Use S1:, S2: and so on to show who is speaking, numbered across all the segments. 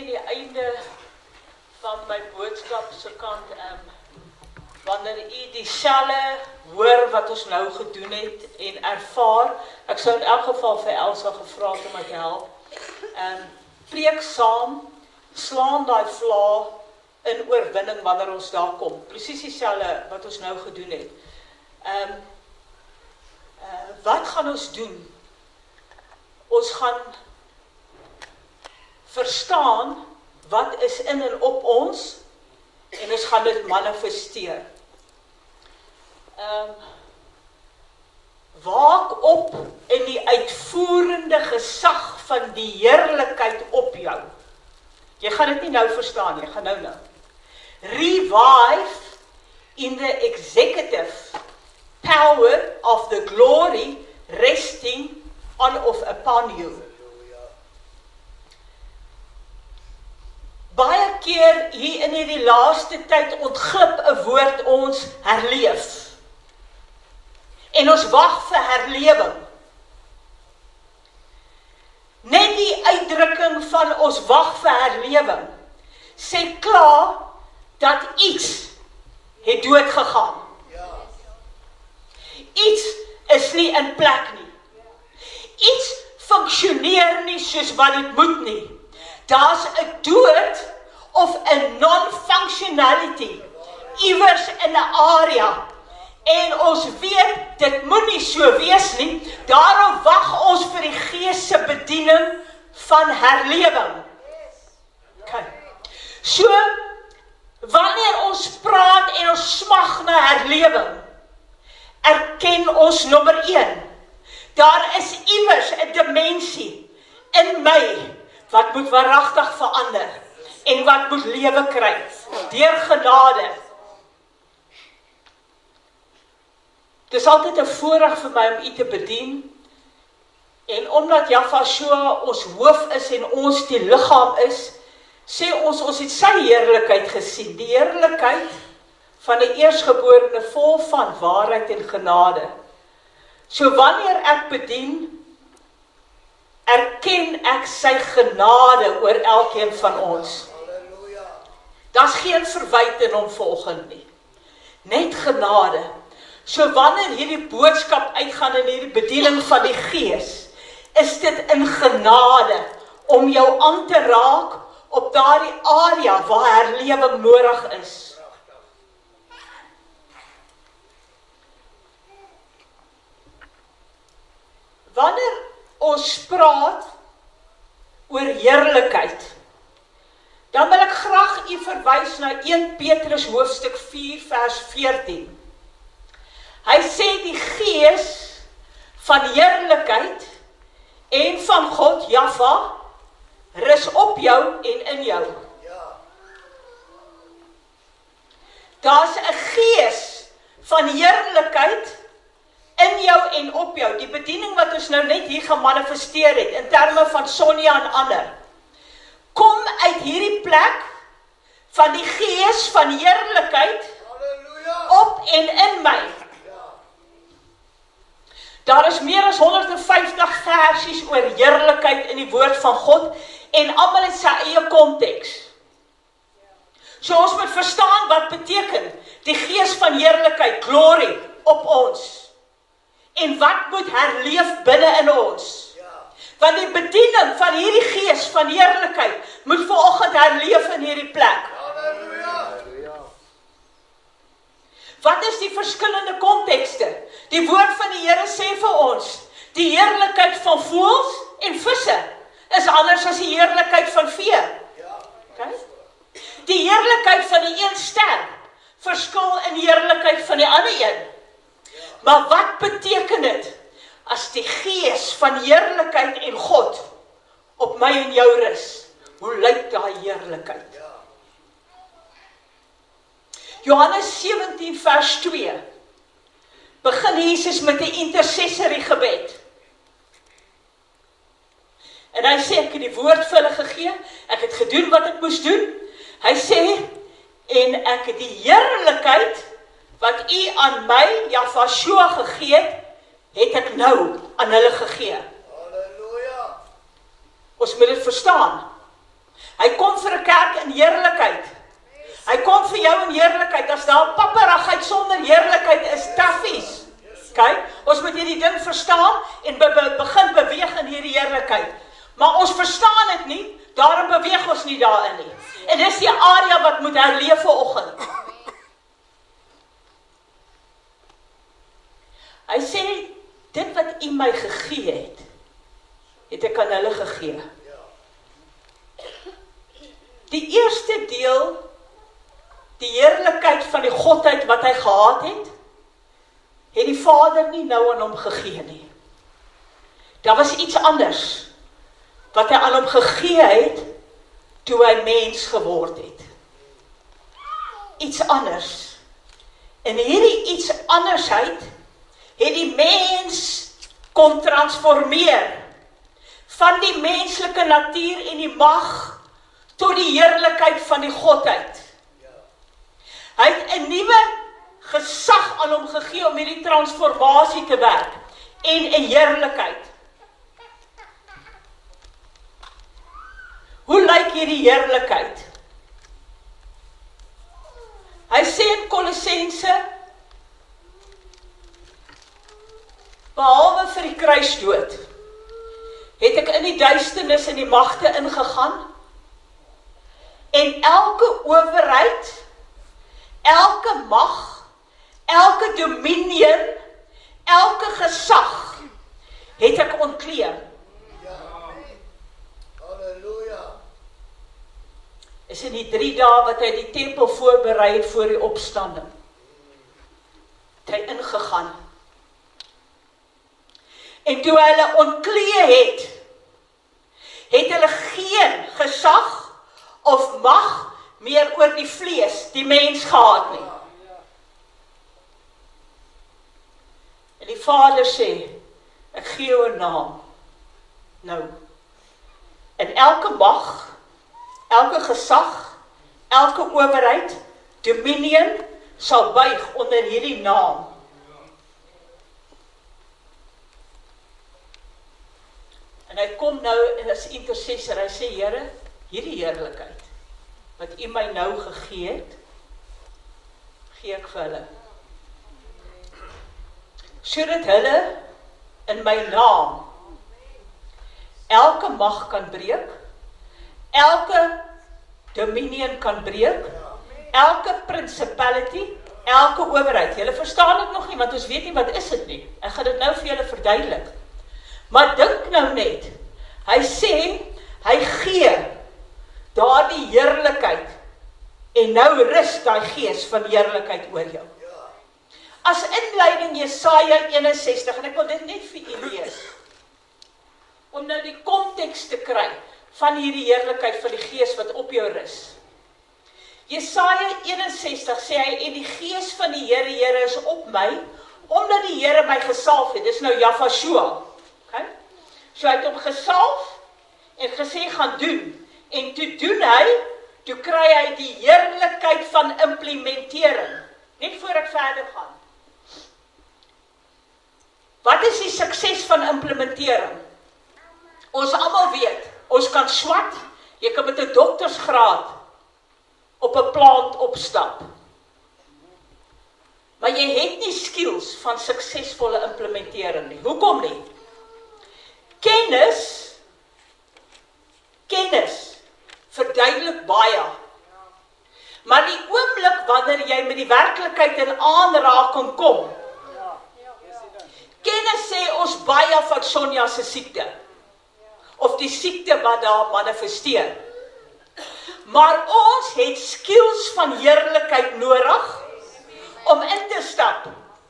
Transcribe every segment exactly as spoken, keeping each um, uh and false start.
S1: teen die einde van my boodskap se kant, um, wanneer u dieselfde hoor wat ons nou gedoen het en ervaar, ek sou in elk geval vir Elsa gevra het om my te help, um, preek saam, slaan daai vla in oorwinning wanneer ons daar kom. Presies dieselfde wat ons nou gedoen het. Um, uh, wat gaan ons doen? Ons gaan verstaan wat is in en op ons en ons gaan dit manifesteer. Um, waak op in die uitvoerende gesag van die heerlikheid op jou. Jy gaan dit nie nou verstaan, jy gaan nou nou. Revive in the executive power of the glory resting on of upon you. Baie keer hier in hierdie laaste tyd ontglip 'n woord ons herleef. En ons wag vir herlewing. Net die uitdrukking van ons wag vir herlewing sê klaar dat iets het dood gegaan. Iets is nie in plek nie. Iets funksioneer nie soos wat dit moet nie. Daar's 'n dood of 'n non-functionality iewers in 'n area. En ons weet, dit moet nie so wees nie. Daarom wag ons vir die Gees se bediening van herlewing. Okay. So, wanneer ons praat en ons smag na herlewing, erken ons nommer een. Daar is iewers 'n dimensie in my wat moet waaragtig verander en wat moet lewe kry deur genade. Dit is altyd 'n voorreg vir my om u te bedien en omdat Jafashua ons hoof is en ons die liggaam is, sê ons ons het sy heerlikheid gesien, die heerlikheid van 'n eersgeborene vol van waarheid en genade. So wanneer ek bedien, erken ek sy genade oor elkeen van ons. Daar's geen verwyte in hom volgend nie. Net genade. So wanneer hierdie boodskap uitgaan in hierdie bediening van die Gees, is dit in genade om jou aan te raak op daardie area waar herlewing nodig is. Wanneer ons praat oor heerlikheid, dan wil ek graag u verwys na Eerste Petrus hoofstuk vier vers veertien. Hy sê die Gees van heerlikheid en van God, Jaffa, rus op jou en in jou. Daar's 'n Gees van heerlikheid in jou en op jou. Die bediening wat ons nou net hier gemanifesteer het, in terme van Sonja en ander, kom uit hierdie plek van die Gees van heerlikheid op en in my. Daar is meer as honderd en vyftig versies oor heerlikheid in die woord van God en almal het sy eie konteks. So ons moet verstaan wat beteken die Gees van heerlikheid, glory, op ons. En wat moet herleef binne in ons? Want die bediening van hierdie Gees van heerlikheid moet vanoggend herleef in hierdie plek. Wat is die verskillende kontekste? Die woord van die Here sê vir ons, die heerlikheid van voëls en visse is anders as die heerlikheid van vee. Okay? Die heerlikheid van die een ster verskil in heerlikheid van die ander een. Maar wat beteken dit as die Gees van heerlikheid en God op my en jou rus? Hoe lyk daai heerlikheid? Johannes sewentien vers twee begin Jesus met 'n intercessory gebed. En hy sê, ek het die woord vir hulle gegee, ek het gedoen wat ek moes doen. Hy sê, en ek het die heerlikheid wat u aan my, Jafashua, gegee het, het ek nou aan hulle gegee. Halleluja. Ons moet dit verstaan. Hy kom vir 'n kerk in heerlikheid. Hy kom vir jou in heerlikheid. As daar papperigheid sonder heerlikheid is, taffies. Okay? Ons moet hierdie ding verstaan en be be begin beweeg in hierdie heerlikheid. Maar ons verstaan dit nie, daarom beweeg ons nie daarin nie. En dis die area wat moet herleef vanoggend. Hy sê, dit wat U my gegee het, het ek aan hulle gegee. Die eerste deel, die heerlikheid van die Godheid wat hy gehad het, het die Vader nie nou aan hom gegee nie. Daar was iets anders, wat hy aan hom gegee het, toe hy mens geword het. Iets anders. En hierdie iets andersheid, het die mens kon transformeer, van die menslike natuur en die mag, tot die heerlikheid van die Godheid. Hy het 'n nuwe gesag aan hom gegee om hierdie transformasie te werk, en 'n heerlikheid. Hoe lyk hierdie heerlikheid? Hy sê in Kolossense, behalwe vir die kruisdood, het ek in die duisternis en die magte ingegaan, en elke owerheid, elke mag, elke dominion, elke gesag, het ek ontkleed.
S2: Halleluja.
S1: Is in die drie dae wat hy die tempel voorberei het voor die opstanding. Het hy ingegaan. En toe hy hulle ontkleed het, het hulle geen gesag of mag meer oor die vlees, die mens gehad nie. En die Vader sê, ek gee jou 'n naam. Nou, en elke mag, elke gesag, elke owerheid, dominion, sal buig onder hierdie naam. En hy kom nou en as intercessor, hy sê, Here, hierdie heerlikheid, wat U my nou gegee het, gee ek vir hulle. Sodat hulle in my naam elke mag kan breek, elke dominion kan breek, elke principality, elke owerheid. Julle verstaan dit nog nie, want ons weet nie wat is dit nie. Ek gaan dit nou vir julle verduidelik. Maar dink nou net, hy sê, hy gee daardie heerlikheid, en nou rus daai gees van heerlikheid oor jou. As inleiding Jesaja eenensestig, en ek wil dit net vir u lees, om nou die konteks te kry, van hierdie heerlikheid van die gees wat op jou rus. Jesaja eenensestig sê hy, en die gees van die Here, Here is op my, omdat die Here my gesalf het, dis nou Jafashua, okay? So hy het hom gesalf, en gesê, gaan doen, en toe doen hy, toe kry hy die heerlikheid van implementering, net voor ek verder gaan. Wat is die sukses van implementering? Ons almal weet, ons kan swat, jy kan met 'n doktersgraad op 'n plant opstap. Maar jy het nie skills van suksesvolle implementering nie. Hoekom nie? Kennis, kennis, verduidelik baie. Maar die oomblik wanneer jy met die werklikheid in aanraking kom, kennis sê ons baie van Sonja se siekte, of die siekte wat daar manifesteer. Maar ons het skills van heerlikheid nodig, om in te stap.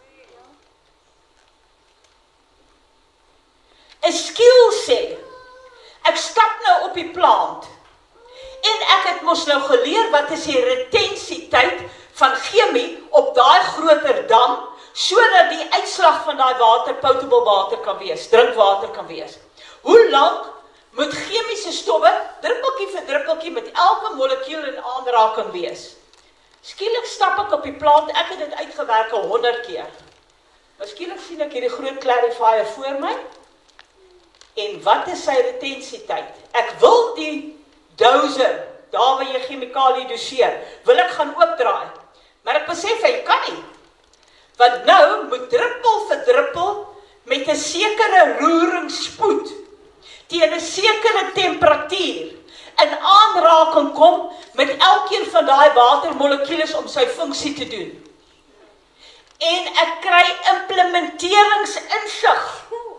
S1: 'n Skill sê, ek stap nou op die plant, en ek het mos nou geleer wat is die retentietyd van chemie op daai groter dam, sodat die uitslag van daai water potable water kan wees, drinkwater kan wees. Hoe lank moet chemiese stowwe, druppeltjie vir druppeltjie, met elke molekuul in aanraking wees? Skielik stap ek op die plant, ek het dit uitgewerk al honderd keer. Maar skielik sien ek hierdie groot clarifier voor my, en wat is sy retentietyd? Ek wil die doser, daar waar jy chemikalie doseer, wil ek gaan oopdraai. Maar ek besef, hy kan nie. Want nou moet druppel vir druppel met 'n sekere roeringsspoed teen 'n sekere temperatuur in aanraking kom met elkeen van daai watermolekules om sy funksie te doen. En ek kry implementeringsinsig.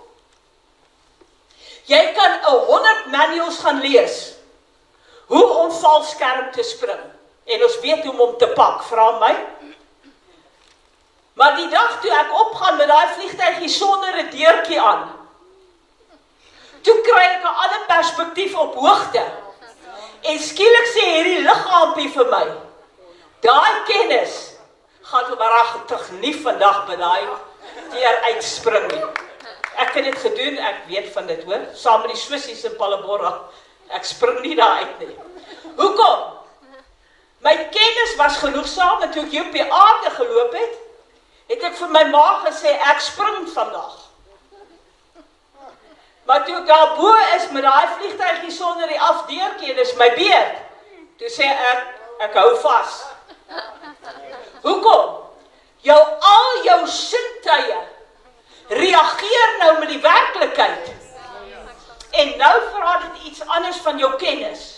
S1: Jy kan 'n honderd manuals gaan lees hoe om valskerm te spring. En ons weet hoe om hom te pak, vra my. Maar die dag toe ek opgaan met daai vliegtuigie sonder 'n deurtjie aan, toe kry ek 'n ander perspektief op hoogte. En skielik sê hierdie liggaampie vir my, daai kennis gaan waaragtig nie vandag by daai deur uitspring nie. Ek het dit gedoen, ek weet van dit hoor, saam met die Swissies in Palabora. Ek spring nie daar uit nie. Hoekom? My kennis was genoegsaam, en toe ek hier op die aarde geloop het, het ek vir my ma gesê, ek spring vandag. Maar toe ek daar bo is met daai vliegtuigie sonder die afdeurtjie, en dis my beurt, toe sê ek, ek hou vas. Hoekom? Jou al jou sintuie reageer nou met die werklikheid. En nou vra dit iets anders van jou kennis.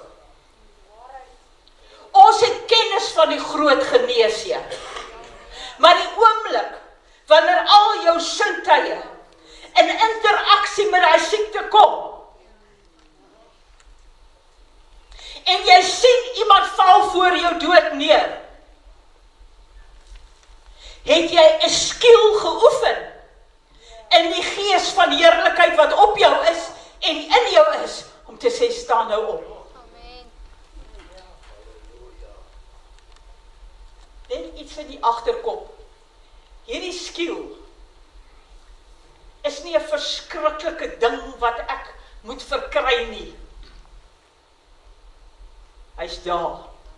S1: Ons het kennis van die groot geneesheer. Maar die oomblik, wanneer al jou sintuie in interaksie met die siekte kom, en jy sien iemand val voor jou dood neer, het jy 'n skill geoefen in die gees van heerlikheid wat op jou is en in jou is, om te sê, staan nou op. Net iets in die agterkop. Hierdie skill is nie 'n verskriklike ding wat ek moet verkry nie. Hy's daar.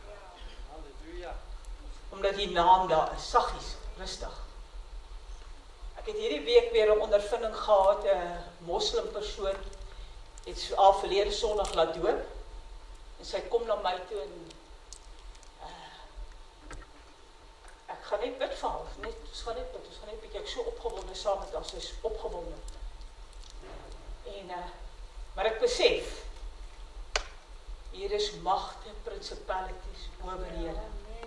S1: Omdat die naam daar is, saggies, rustig. Ek het hierdie week weer 'n ondervinding gehad, 'n moslim persoon het so al verlede Sondag laat doop, en sy kom na my toe en uh, ek gaan net bid vir haar, net, ons gaan net bid, ons gaan net bietjie, ek so opgewonde saam met haar, sy is opgewonde. En, uh, maar ek besef, hier is magte, principalities, owerhede.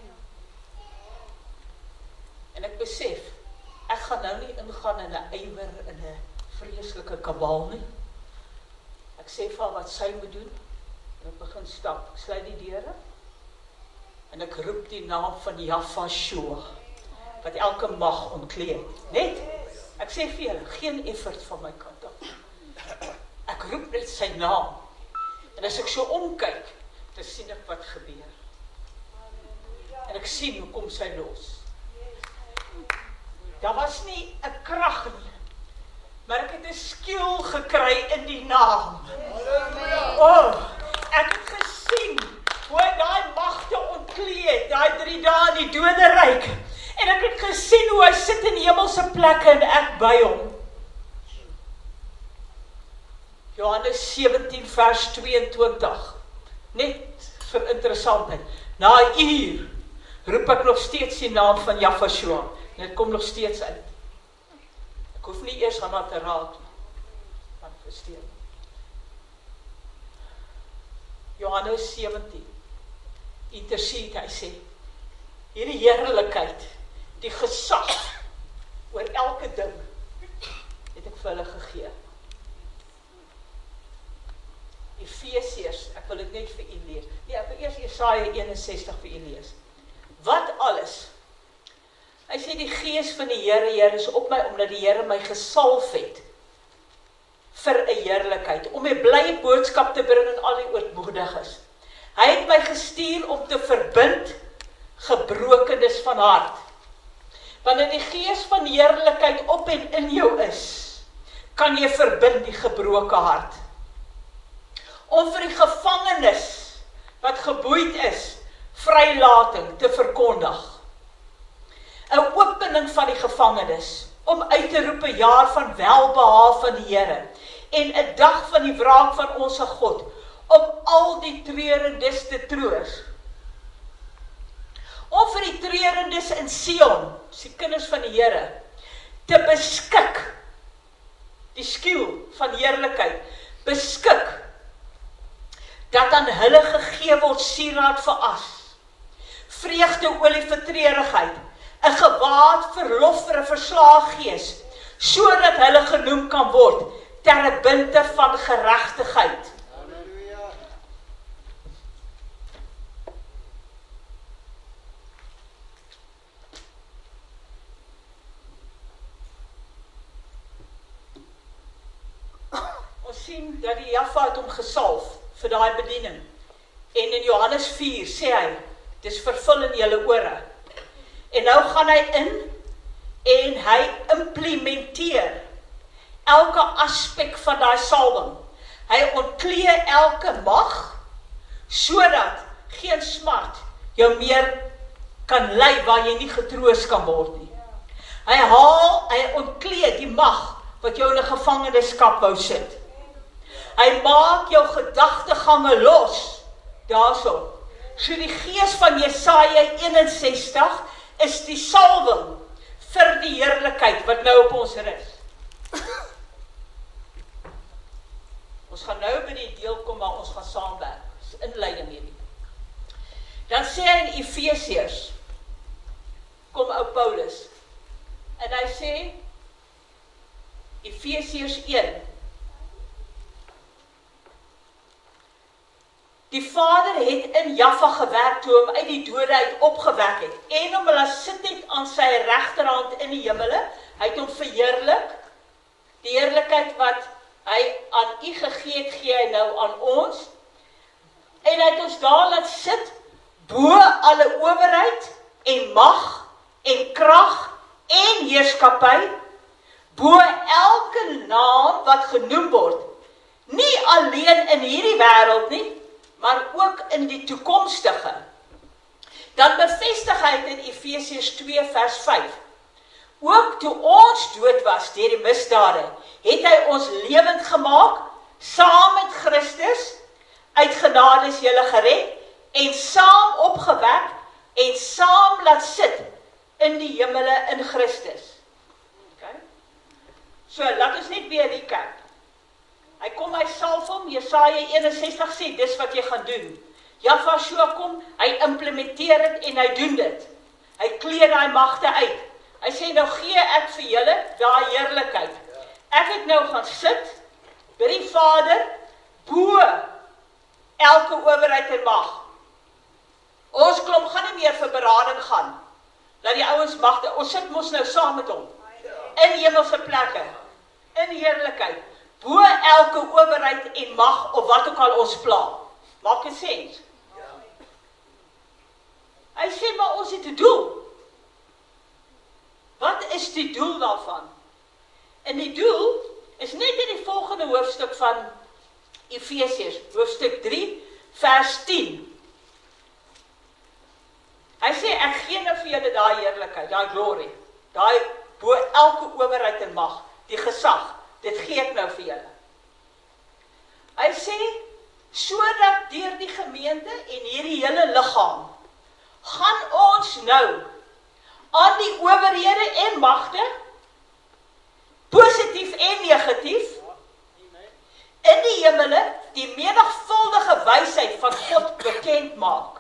S1: En ek besef, ek gaan nou nie ingaan in 'n ywer, in 'n vreeslike kabaal nie. Ek sê vir haar wat sy moet doen, en ek begin stap, ek sluit die deure, en ek roep die naam van Yahweh, wat elke mag ontkleed. Net, ek sê vir julle, geen effort van my kant af. Ek roep net sy naam, en as ek so omkyk, dan sien ek wat gebeur. En ek sien hoe kom sy los. Daar was nie 'n krag nie, maar ek het 'n skill gekry in die naam. Oh, ek het gesien hoe hy daai magte ontkleed, daai drie dae in die doderyk. En ek het gesien hoe hy sit in hemelse plekke en ek by hom. Johannes sewentien vers tweeëntwintig. Net vir interessantheid. Na 'n uur roep ek nog steeds die naam van Yahweh. En dit kom nog steeds uit. Ek hoef nie eers aan haar te raak nie. Manifesteer. Johannes sewentien. Intercede, hy sê, hierdie heerlikheid, die gesag oor elke ding, het ek vir hulle gegee. Efesiërs, ek wil dit net vir u lees. Nee, ek wil eers Jesaja een en sestig vir u lees. Wat alles? Hy sê die gees van die Here, Here is op my, omdat die Here my gesalf het vir 'n heerlikheid, om 'n blye boodskap te bring aan al die ootmoediges. Hy het my gestuur om te verbind gebrokenes van hart. Wanneer die gees van heerlikheid op en in jou is, kan jy verbind die gebroke hart. Om vir die gevangenes wat geboeid is, vrylating te verkondig. 'n opening van die gevangenes, om uit te roep 'n jaar van welbehae van die Here, en 'n dag van die wraak van ons God, om al die treurendes te troos. Om vir die treurendes in Sion, die kinders van die Here, te beskik, die skiel van heerlikheid, beskik, dat aan hulle gegee word sieraad vir as, vreugde olie vir treurigheid, 'n gewaad verlof vir 'n verslae gees, sodat hulle genoem kan word, terebinte van geregtigheid. Ons sien dat die Jaffa het hom gesalf vir daai bediening. En in Johannes vier sê hy, dis vervul in julle ore. En nou gaan hy in en hy implementeer elke aspek van daai salwing. Hy ontklee elke mag, sodat geen smart jou meer kan lei waar jy nie getroos kan word nie. Hy haal, hy ontklee die mag wat jou in 'n gevangenskap wou sit. Hy maak jou gedagtegange los, daarso. So die gees van Jesaja eenensestig is die salwing vir die heerlikheid wat nou op ons rus. Ons gaan nou by die deel kom waar ons gaan saamwerk. Dis inleiding hierdie. Dan sê hy in Efesiërs, kom ou Paulus, en hy sê, Efesiërs een, die Vader het in Jaffa gewerk toe hom uit die dode uit opgewek het, en hom laat sit het aan sy regterhand in die hemele, hy het hom verheerlik, die heerlikheid wat hy aan u gegee het, gee hy nou aan ons, en hy het ons daar laat sit, bo alle owerheid, en mag, en krag, en heerskappy, bo elke naam wat genoem word, nie alleen in hierdie wêreld nie, maar ook in die toekomstige. Dan bevestig hy in Efesiërs twee vers vyf. Ook toe ons dood was deur die misdade, het hy ons lewend gemaak, saam met Christus, uit genade is julle gered, en saam opgewek, en saam laat sit in die hemele in Christus. Okay? So, laat ons net weer recap. Hy kom, hy salf hom, Jesaja eenensestig sê, dis wat jy gaan doen. Jaffa so kom, hy implementeer het en hy doen dit. Hy kleed daai magte uit. Hy sê, nou gee ek vir julle daai heerlikheid. Ek het nou gaan sit, by die Vader, bo elke owerheid en mag. Ons klomp gaan nie meer vir berading gaan. Laat die ouens magte, ons sit mos nou saam met hom. In hemelse plekke, in heerlikheid. Bo elke owerheid en mag, of wat ook al ons pla. Maak het sens? Ja. Hy sê, maar ons het 'n doel. Wat is die doel daarvan? En die doel is net in die volgende hoofstuk van Efesiërs, hoofstuk drie, vers tien. Hy sê, ek gee nou vir julle daai heerlikheid, daai glory, daai bo elke owerheid en mag, die gesag, dit gee ek nou vir julle. Hy sê, sodat deur die gemeente en hierdie hele liggaam, gaan ons nou aan die owerhede en magte, positief en negatief, in die hemele, die menigvuldige wysheid van God bekend maak.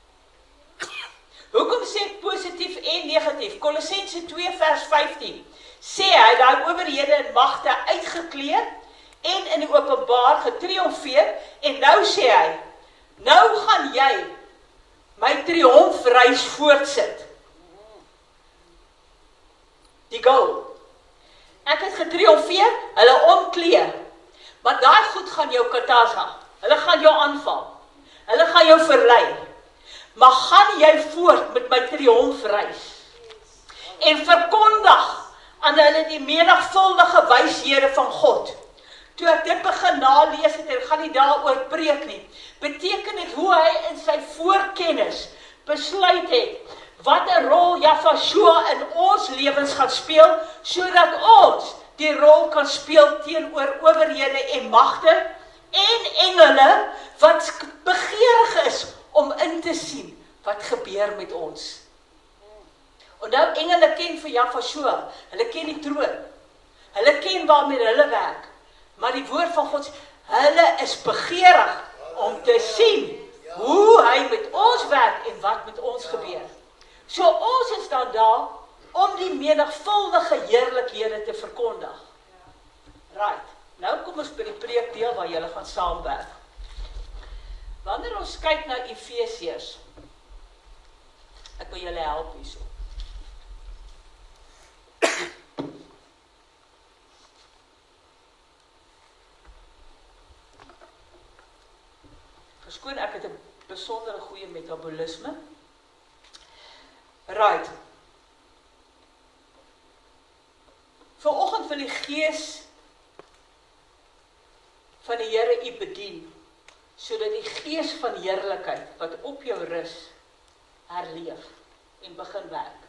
S1: Hoekom sê ek positief en negatief? Kolossense twee vers vyftien. Sê hy, daai owerhede en magte uitgekleed en in die openbaar getriomfeer, en nou sê hy, nou gaan jy my triomfreis voortsit. Die goal. Ek het getriomfeer, hulle omkleed, maar daai goed gaan jou kataza, hulle gaan jou aanval, hulle gaan jou verlei, maar gaan jy voort met my triomfreis, en verkondig aan hulle die menigvuldige wyshede van God. Toe ek dit begin nalees het, en gaan nie daaroor preek nie, beteken dit hoe hy in sy voorkennis besluit het, wat 'n rol Jaffa in ons lewens gaan speel, sodat ons die rol kan speel teenoor owerhede en magte, en engele, wat begeerig is om in te sien wat gebeur met ons. Onthou, engele ken vir Jahwe, hulle ken die troon, hulle ken waarmee hulle werk, maar die woord van God, hulle is begeerig om te sien hoe hy met ons werk en wat met ons gebeur. So ons is dan daar om die menigvuldige heerlikhede te verkondig. Right, nou kom ons by die preekdeel waar julle gaan saamwerk. Wanneer ons kyk na Efesiërs, ek wil julle help hierso. Verskoon, ek het 'n besondere goeie metabolisme. Right. Vanoggend wil die Gees van die Here u bedien, sodat die Gees van heerlikheid wat op jou rus, herleef en begin werk.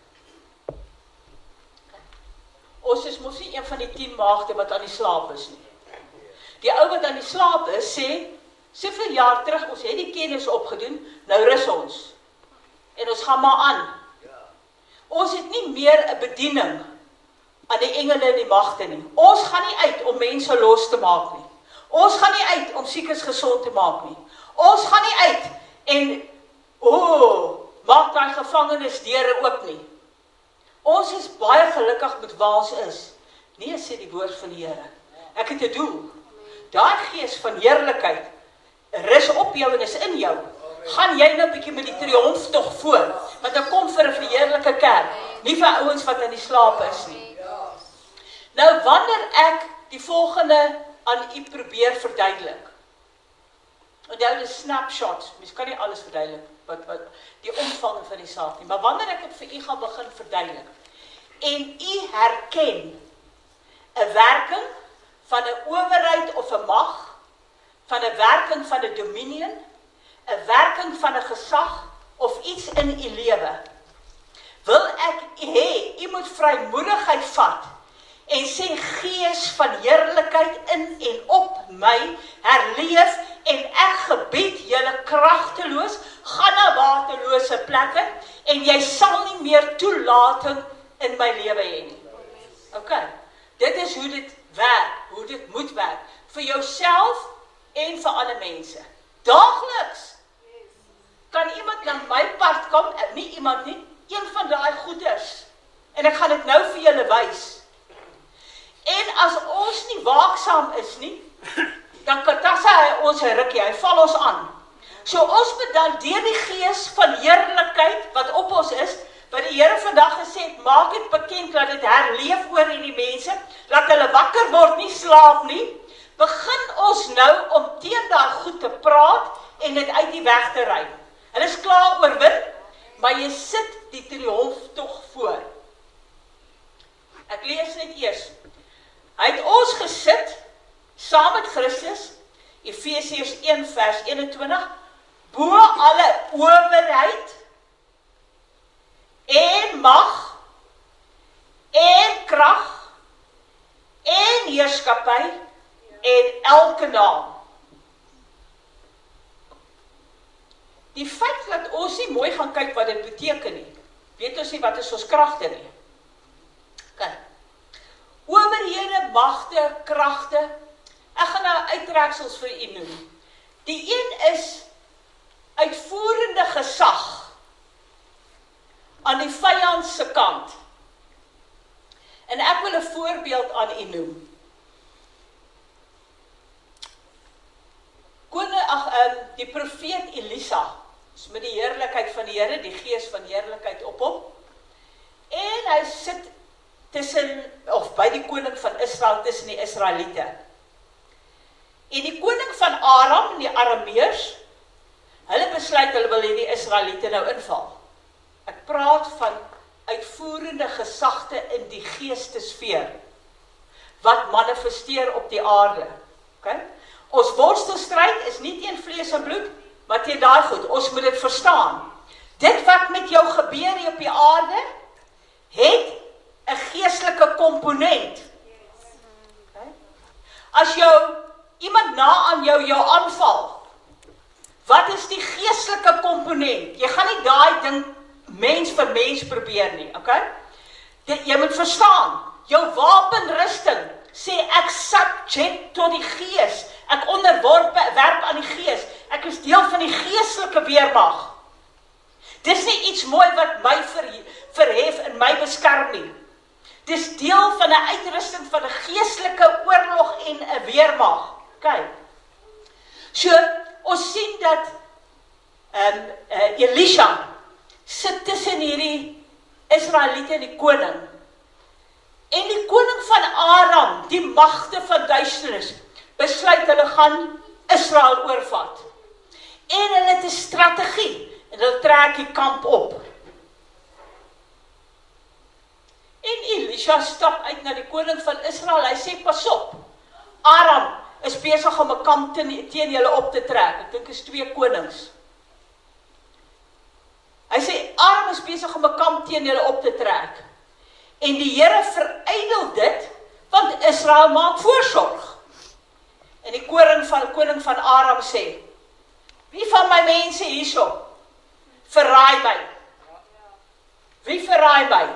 S1: Ons is mos nie een van die tien maagde wat aan die slaap is nie. Die ou wat aan die slaap is, sê, soveel jaar terug, ons het die kennis opgedoen, nou rus ons. En ons gaan maar aan. Ons het nie meer 'n bediening aan die engele en die magte nie. Ons gaan nie uit om mense los te maak nie. Ons gaan nie uit om siekes gesond te maak nie. Ons gaan nie uit en, o, oh, maak daai gevangenes deure oop nie. Ons is baie gelukkig met waar ons is. Nee, sê die woord van die Here. Ek het 'n doel. Daai Gees van heerlikheid rus op jou en is in jou. Gaan jy nou 'n bietjie met die triomftog voor, want dan kom vir 'n verheerlike kerk, nie vir ouens wat in die slaap is nie. Nou, wanneer ek die volgende aan u probeer verduidelik, onthou die snapshots, mens kan nie alles verduidelik, wat, wat, die omvang van die saak nie, maar wanneer ek het vir u gaan begin verduidelik, en u herken 'n werking van 'n owerheid of 'n mag, van 'n werking van 'n dominion, 'n werking van 'n gesag, of iets in u lewe, wil ek hê, u moet vrymoedigheid vat, en sê, Gees van heerlikheid in en op my, herleef, en ek gebied julle kragteloos, gaan na waterlose plekke, en jy sal nie meer toelating in my lewe hê nie. Ok, dit is hoe dit werk, hoe dit moet werk, vir jouself en vir alle mense. Daagliks kan iemand na my pad kom, nie iemand nie, een van daai goeders, en ek gaan dit nou vir julle wys. En as ons nie waaksaam is nie, dan katassa hy ons 'n rukkie, hy val ons aan. So ons moet dan deur die Gees van heerlikheid wat op ons is, wat die Here vandag gesê het, maak dit bekend, laat dit herleef oor hierdie mense, laat hulle wakker word, nie slaap nie, begin ons nou om teen daai goed te praat en dit uit die weg te ry. Hulle is klaar oorwin, maar jy sit die triomftog voor. Ek lees net eers. Hy het ons gesit, saam met Christus, Efesiërs een vers eenentwintig, bo alle owerheid, en mag, en krag, en heerskappy, en elke naam. Die feit dat ons nie mooi gaan kyk wat dit beteken nie, weet ons nie wat is ons kragte nie. Kyk. Owerhede, magte, kragte, ek gaan nou uittreksels vir u noem. Die een is uitvoerende gesag aan die vyand se kant. En ek wil 'n voorbeeld aan u noem. Koning, ag, um, die profeet Elisa, is met die heerlikheid van die Here, die Gees van heerlikheid op hom, en hy sit tussen, of by die koning van Israel, tussen die Israeliete. En die koning van Aram, die Arameërs, hulle besluit, hulle wil hierdie Israeliete nou inval. Ek praat van uitvoerende gesagte in die geestesfeer, wat manifesteer op die aarde. Okay? Ons worstelstryd is nie teen vlees en bloed, maar teen daai goed. Ons moet dit verstaan. Dit wat met jou gebeur hier op die aarde, het 'n geestelike komponent. Okay? As jou iemand na aan jou jou aanval, komponent. Jy gaan nie daai ding mens vir mens probeer nie, okay? Dit, jy moet verstaan, jou wapenrusting sê ek subject tot die gees. Ek onderwerp werp aan die gees. Ek is deel van die geestelike weermag. Dis nie iets mooi wat my ver, verhef en my beskerm nie. Dis deel van 'n uitrusting van 'n geestelike oorlog en 'n weermag. Kyk. So, ons sien dat um, uh, Elisha sit tussen hierdie Israeliete en die koning. En die koning van Aram, die magte van duisternis, besluit hulle gaan Israel oorvat. En hulle het 'n strategie, en hulle trek die kamp op. En Elisha stap uit na die koning van Israel, hy sê, pas op, Aram is besig om 'n kamp teen julle op te trek. Ek dink is twee konings. Hy sê, Aram is besig om 'n kamp teen julle op te trek. En die Here verydel dit, want Israel maak voorsorg. En die koning van, koning van Aram sê, wie van my mense hierso verraai my? Wie verraai my?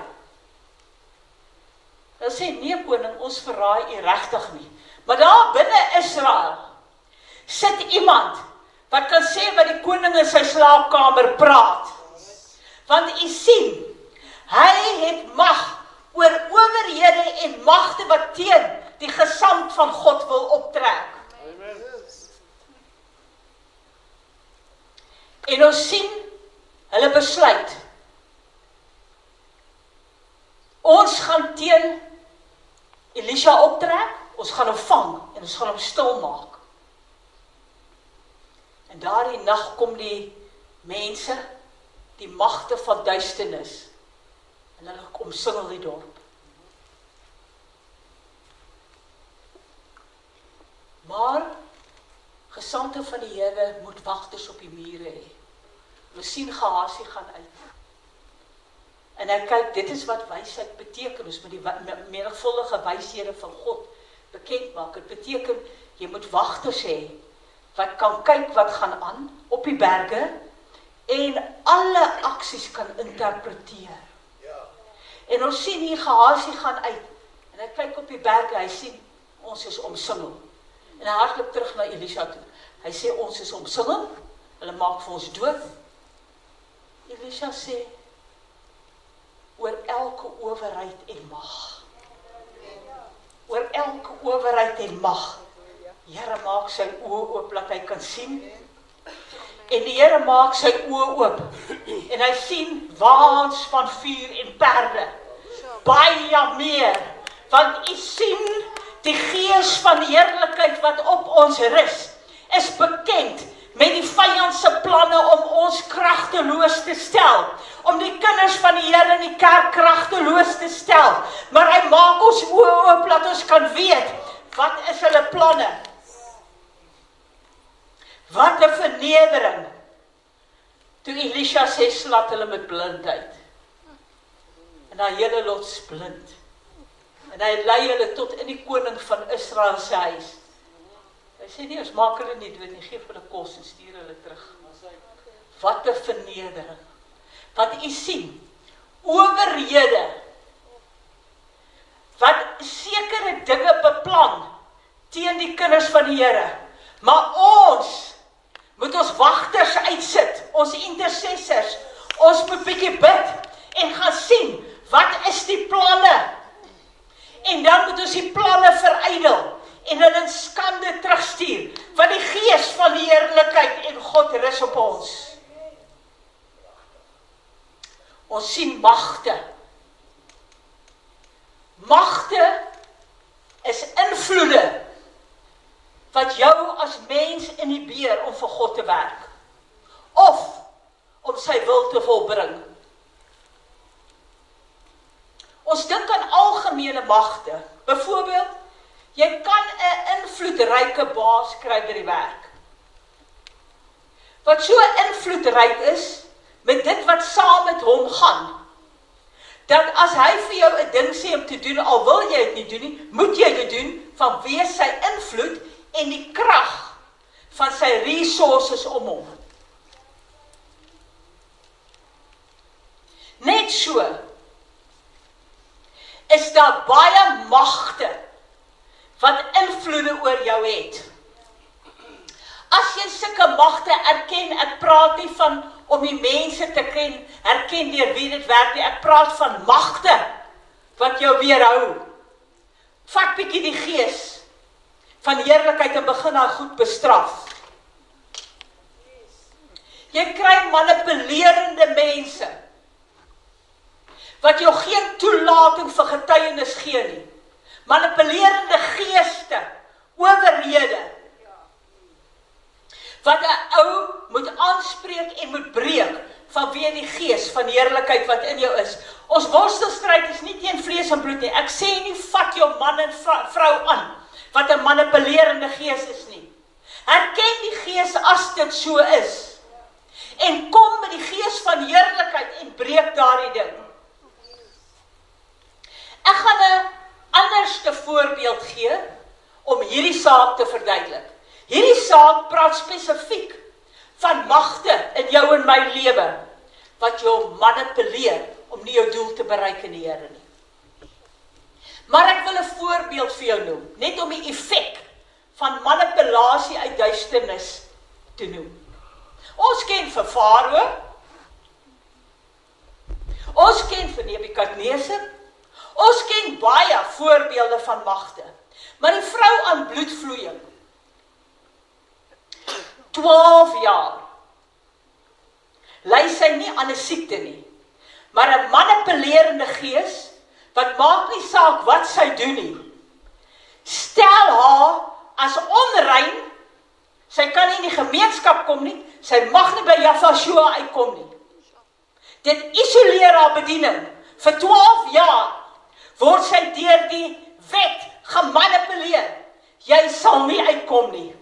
S1: Hulle sê, nee koning, ons verraai u regtig nie. Maar daar binne Israel sit iemand wat kan sê wat die koning in sy slaapkamer praat. Want u sien, hy het mag oor owerhede en magte wat teen die gesand van God wil optrek. Amen. En ons sien, hulle besluit, ons gaan teen Elisha optrek, ons gaan hom vang en ons gaan hom stil maak. En daardie nag kom die mense, die magte van duisternis, en hulle omsingel die dorp. Maar gesandte van die Here moet wagters op die mure hê. We sien Gehasie gaan uit. En hy kyk, dit is wat wysheid beteken, ons moet die menigvuldige wyshede van God bekend maak. Dit beteken, jy moet wagters hê, wat kan kyk wat gaan aan op die berge, en alle aksies kan interpreteer. En ons sien hier Gehasie gaan uit, en hy kyk op die berge, hy sien, ons is omsingel. En hy hardloop terug na Elisha toe. Hy sê, ons is omsingel, hulle maak vir ons dood. Elisha sê, oor elke owerheid en mag. Oor elke owerheid en mag. Here maak sy oë oop, dat hy kan sien. En die Here maak sy oë oop. En hy sien waans van vuur en perde. Baie meer. Want u sien, die gees van heerlikheid wat op ons rus, is bekend met die vyand se planne om ons kragteloos te stel. Om die kinders van die Here in die kerk kragteloos te stel. Maar hy maak ons oë oop, dat ons kan weet, wat is hulle planne? Wat 'n vernedering. Toe Elisha sê, slat hulle met blindheid. En hy hele lots blind. En hy lei hulle tot in die koning van Israel se huis. Hy sê nie, ons maak hulle nie dood nie, geef hulle kos en stuur hulle terug. Wat 'n vernedering. Want u sien, owerhede, wat sekere dinge beplan, teen die kinders van die Here. Maar ons, moet ons wagters uitsit, ons intercessors, ons moet bietjie bid, en gaan sien, wat is die planne? En dan moet ons die planne verydel, en hulle in skande terugstuur, want die gees van die heerlikheid en God rus op ons. Ons sien magte. Magte is invloede, wat jou as mens inhibeer om vir God te werk, of om sy wil te volbring. Ons dink aan algemene magte. Byvoorbeeld, jy kan 'n invloedryke baas kry by die werk, wat so invloedryk is, met dit wat saam met hom gaan, dat as hy vir jou 'n ding sê om te doen, al wil jy dit nie doen nie, moet jy dit doen, vanweë sy invloed, en die krag van sy resources om hom. Net so is daar baie magte wat invloede oor jou het. As jy sulke magte erken, ek praat nie van om die mense te ken, herken deur wie dit werk nie, ek praat van magte wat jou weerhou. Vat bietjie die gees van heerlikheid en begin haar goed bestraf. Jy kry manipulerende mense wat jou geen toelating vir getuienis gee nie. Manipulerende geeste, owerhede, wat 'n ou moet aanspreek en moet breek vanweë die gees van heerlikheid wat in jou is. Ons worstelstryd is nie teen vlees en bloed nie. Ek sê nie vat jou man en vrou aan wat 'n manipulerende gees is nie. Herken die gees as dit so is. En kom met die gees van heerlikheid en breek daardie ding. Ek gaan 'n anderste voorbeeld gee om hierdie saak te verduidelik. Hierdie saak praat spesifiek van magte in jou en my lewe wat jou manipuleer om nie jou doel te bereik in die Here nie. Maar ek wil 'n voorbeeld vir jou noem, net om die effek van manipulasie uit duisternis te noem. Ons ken vir Farao, ons ken vir Nebukadneser, ons ken baie voorbeelde van magte, maar die vrou aan bloedvloeiing, twaalf jaar, ly sy nie aan 'n siekte nie, maar 'n manipulerende gees, wat maak nie saak wat sy doen nie, stel haar as onrein. Sy kan nie in die gemeenskap kom nie, sy mag nie by Jafashua uitkom nie. Dit isoleer haar bediening. Vir twaalf jaar word sy deur die wet gemanipuleer. Jy sal nie uitkom nie.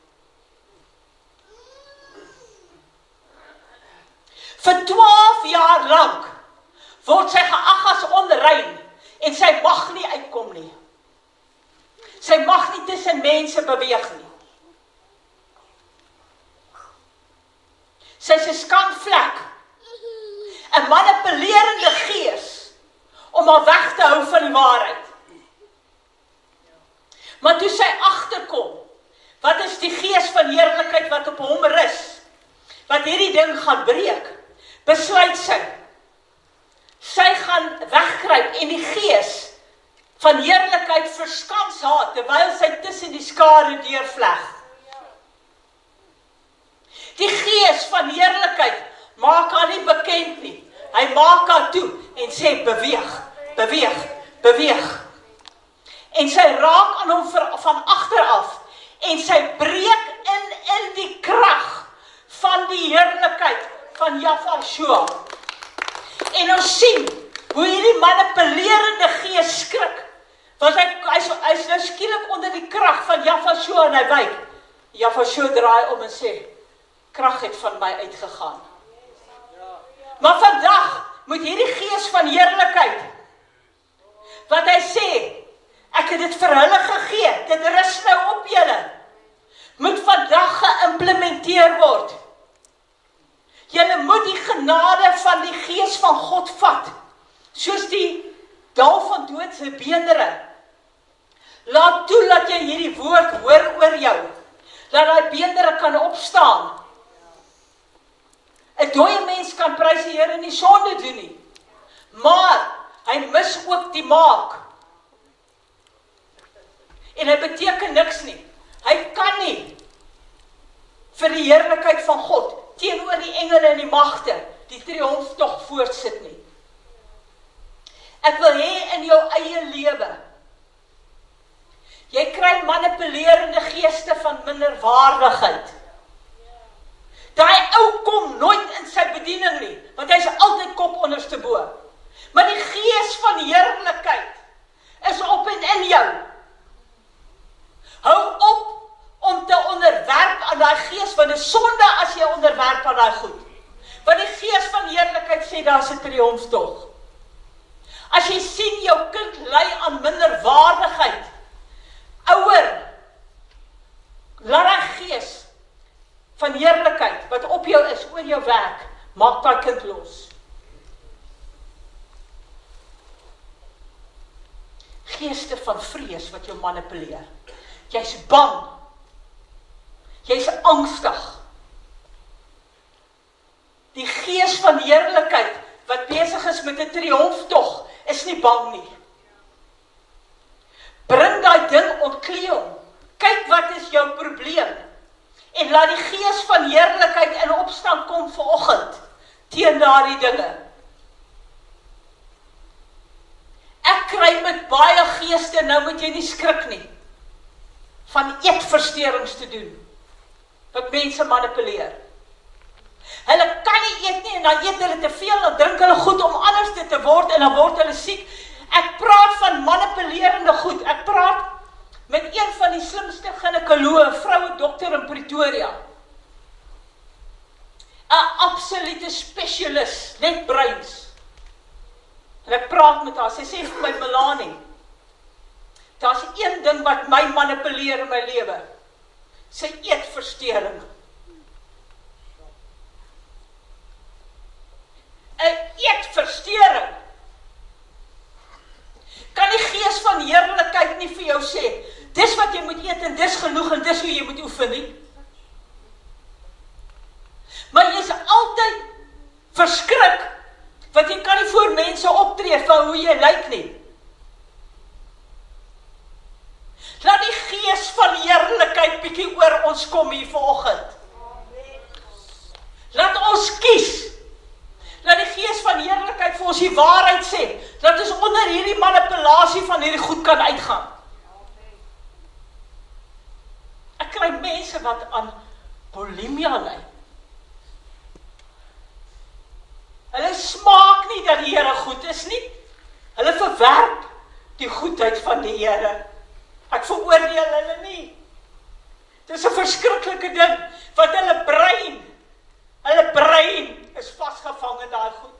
S1: Vir twaalf jaar lank word sy geag as onrein en sy mag nie uitkom nie. Sy mag nie tussen mense beweeg nie. Sy is 'n skandvlek, 'n manipulerende gees om haar weg te hou van die waarheid. Maar toe sy agterkom, wat is die gees van heerlikheid wat op hom rus, wat hierdie ding gaan breek, besluit sy, sy gaan wegkruip en die gees van heerlikheid verskans haar, terwyl sy tussen die skare deurvleg. Die gees van heerlikheid maak haar nie bekend nie. Hy maak haar toe en sê beweeg, beweeg, beweeg. En sy raak aan hom van agter af en sy breek in in die krag van die heerlikheid van Jafashua. En ons sien hoe hierdie manipulerende gees skrik, want hy hy is, hy is nou skielik onder die krag van Jafashua en hy wyk. Jafashua draai om en sê, krag het van my uitgegaan. Maar vandag moet hierdie gees van heerlikheid, wat hy sê, ek het dit vir hulle gegee, dit rus nou op julle, moet vandag geïmplementeer word. Julle moet die genade van die gees van God vat, soos die dal van dood se beendere. Laat toe dat jy hierdie woord hoor oor jou, dat daai beendere kan opstaan. 'n Dooie mens kan prys die Here nie sonde doen nie, maar hy mis ook die maak. En hy beteken niks nie. Hy kan nie vir die heerlikheid van God teenoor die engele en die magte die triomftog voortsit nie. Ek wil hê in jou eie lewe, jy kry manipulerende geeste van minderwaardigheid. Daai ou kom nooit in sy bediening nie, want hy is altyd kop onderste bo. Maar die gees van heerlikheid is op en in jou. Hou op om te onderwerp aan daai gees, want dit is sonde as jy onderwerp aan daai goed. Want die gees van heerlikheid sê daar's 'n triomftog. As jy sien jou kind ly aan minderwaardigheid, ouer, laat daai gees van heerlikheid wat op jou is, oor jou werk, maak daai kind los. geeste van vrees wat jou manipuleer. Jy's bang. Jy's angstig. Die gees van heerlikheid wat besig is met 'n triomftog, is nie bang nie. Bring daai ding, ontklee hom. Kyk wat is jou probleem. En laat die gees van heerlikheid in opstand kom vanoggend teen daardie dinge. Ek kry met baie geeste, nou moet jy nie skrik nie, van eetversteurings te doen, wat mense manipuleer. Hulle kan nie eet nie, en dan eet hulle te veel, dan drink hulle goed om anders te word, en dan word hulle siek. Ek praat van manipulerende goed, ek praat met een van die slimste ginekoloë, 'n vroue dokter in Pretoria. 'n Absolute spesialis, net breins. En ek praat met haar, sy sê vir my, Melanie, daar's een ding wat my manipuleer in my lewe. Sy eetversteuring. 'n eetversteuring. Kan die gees van heerlikheid nie vir jou sê, dis wat jy moet eet en dis genoeg en dis hoe jy moet oefen nie. Maar jy is altyd verskrik, want jy kan nie voor mense optree van hoe jy lyk nie. Laat die gees van heerlikheid bietjie oor ons kom hier vanoggend. Laat ons kies. Laat die gees van heerlikheid vir ons die waarheid sê, dat ons onder hierdie manipulasie van hierdie goed kan uitgaan. Ek kry mense wat aan bulimia ly. Hulle smaak nie dat die Here goed is nie. Hulle verwerp die goedheid van die Here. Ek veroordeel hulle nie. Dit is 'n verskriklike ding, wat hulle brein, hulle brein is vasgevang in daai goed.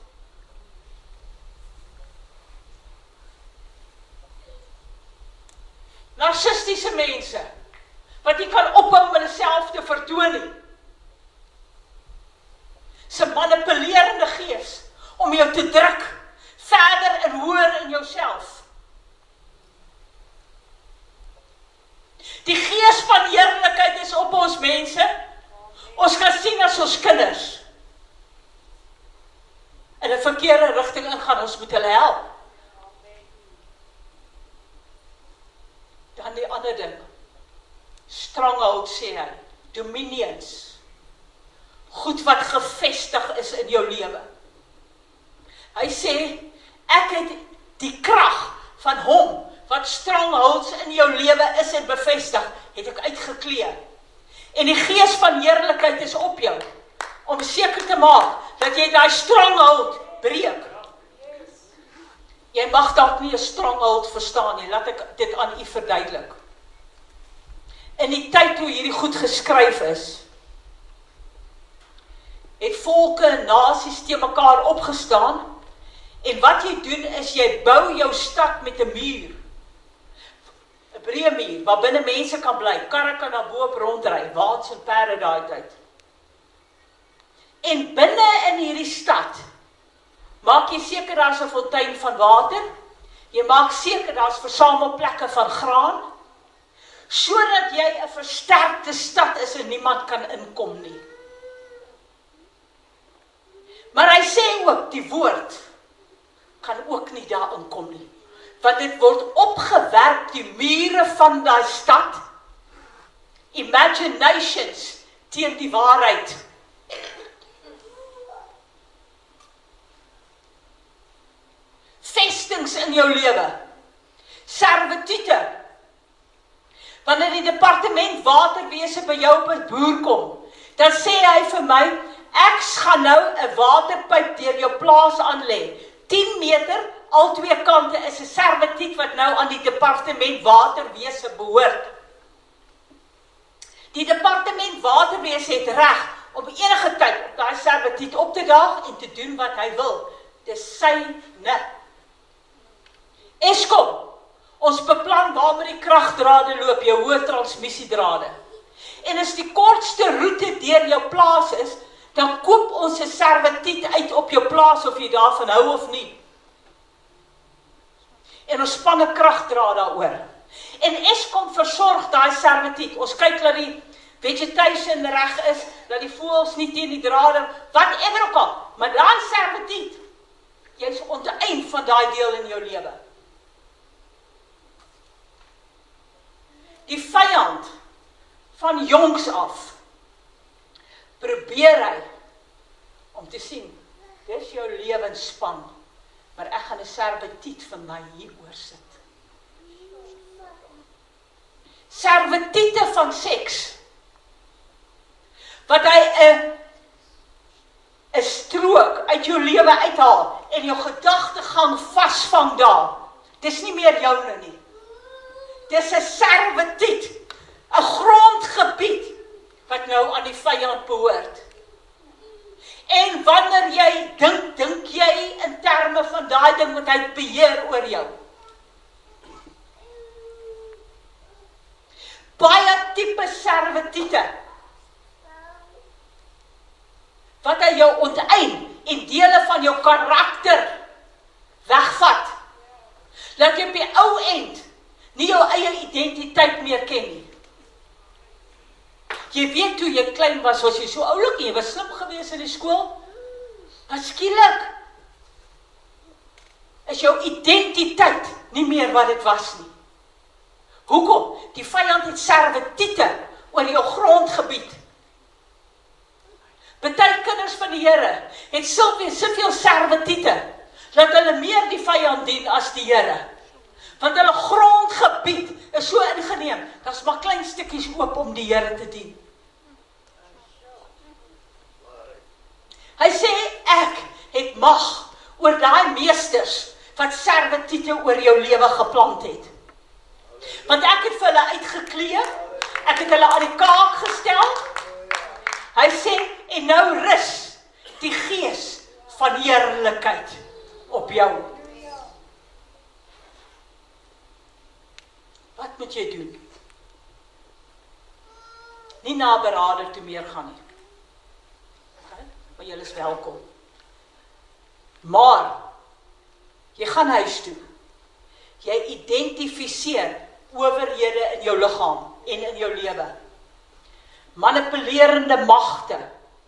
S1: Narcistiese mense, wat nie kan ophou om hulle self te vertoon nie. Sy manipulerende gees, om jou te druk, verder en hoër in jouself. Die gees van heerlikheid is op ons mense. Ons kan sien as ons kinders in 'n verkeerde rigting ingaan, ons moet hulle help. Dan die ander ding, stronghold sê hy, dominions, goed wat gevestig is in jou lewe. Hy sê, ek het die krag van hom, wat strongholds in jou lewe is en bevestig, het ek uitgeklee. En die gees van heerlikheid is op jou, om seker te maak, dat jy daai stronghold breek. Jy mag dalk nie 'n stronghold verstaan nie, laat ek dit aan u verduidelik. In die tyd toe hierdie goed geskryf is, het volke en nasies te mekaar opgestaan, en wat jy doen is, jy bou jou stad met 'n muur, 'n breë muur, waar binne mense kan bly, karre kan daar bo-op rondry, waans en perde daai tyd. En binne in hierdie stad, maak jy seker daar's 'n fontein van water, jy maak seker daar's versamelplekke van graan, sodat jy 'n versterkte stad is en niemand kan inkom nie. Maar hy sê ook, die woord kan ook nie daar inkom nie, want dit word opgewerp, die mure van daai stad, imaginations teen die waarheid. Vestings in jou lewe, servitute. Wanneer die departement waterwese by jou op 'n boer kom, dan sê hy vir my, ek gaan nou 'n waterpyp deur jou plaas aanlê. tien meter, al twee kante is 'n servituut wat nou aan die departement waterwese behoort. Die departement waterwese het reg om enige tyd op daai servituut op te daag en te doen wat hy wil. Dis syne. Eskom, ons beplan waar met die kragdrade loop, jou hoë transmissiedrade. En as die kortste roete deur jou plaas is, dan koop ons 'n servituut uit op jou plaas of jy daarvan hou of nie. En ons spanne krag dra daaroor. En Eskom versorg daai servitiet. Ons kyk dat die vegetation reg is, dat die voëls nie teen die drade, whatever ook al. Maar daai servitiet, jy is onteënd van daai deel in jou lewe. Die vyand van jongs af probeer hy om te sien, dis jou lewensspan, maar ek gaan 'n servitiet van my hier oor sit. Servitiete van seks, wat hy 'n 'n strook uit jou lewe uithaal en jou gedagtegang vasvang daar. Dis nie meer joune nie. Dis 'n servitiet, 'n grondgebied wat nou aan die vyand behoort. En wanneer jy dink, dink jy in terme van daai ding wat hy beheer oor jou. Baie tipe servitiete wat hy jou onteien en dele van jou karakter wegvat. Laat jy op die ou end nie jou eie identiteit meer ken nie. Jy weet toe jy klein was, was jy so oulik, jy was slim gewees in die skool, maar skielik is jou identiteit nie meer wat dit was nie. Hoekom? Die vyand het servitiete oor jou grondgebied. Party kinders van die Here het soveel soveel servitiete dat hulle meer die vyand dien as die Here. Want hulle grondgebied is so ingeneem, daar's maar klein stukkies oop om die Here te dien. Hy sê, ek het mag oor daai meesters wat servitiete oor jou lewe geplant het. Want ek het vir hulle uitgeklee, ek het hulle aan die kaak gestel. Hy sê, en nou rus die gees van heerlikheid op jou. Wat moet jy doen? Nie na berader toe meer gaan nie. Okay? Maar jy is welkom. Maar, jy gaan huis toe. Jy identifiseer owerhede in jou liggaam en in jou lewe. Manipulerende magte.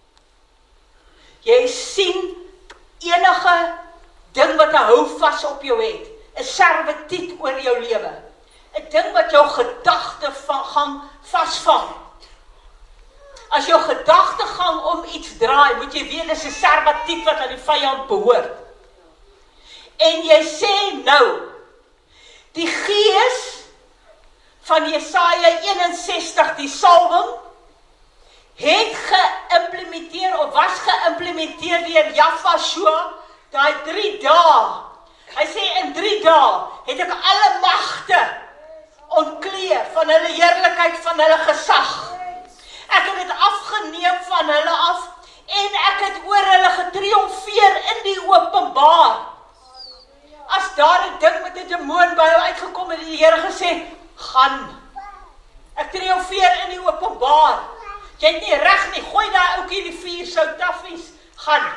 S1: Jy sien enige ding wat 'n houvas op jou het, 'n servitiet oor jou lewe. 'n Ding wat jou gedagte van gang vasvang. As jou gedagtegang om iets draai, moet jy weet dis 'n servitiet wat aan die vyand behoort. En jy sê nou, die gees van Jesaja eenenzestig, die salwing, het geïmplementeer of was geïmplementeer deur Jahwe, daai drie dae. Hy sê in drie dae het ek alle magte ontkleed van hulle heerlikheid, van hulle gesag. Ek het dit afgeneem van hulle af en ek het oor hulle getriomfeer in die openbaar. As daar 'n ding met 'n demoon by jou uitgekom het, het die Here gesê, gaan. Ek triomfeer in die openbaar. Jy het nie reg nie, gooi daai ouetjie in die vuur, sout taffies, gaan.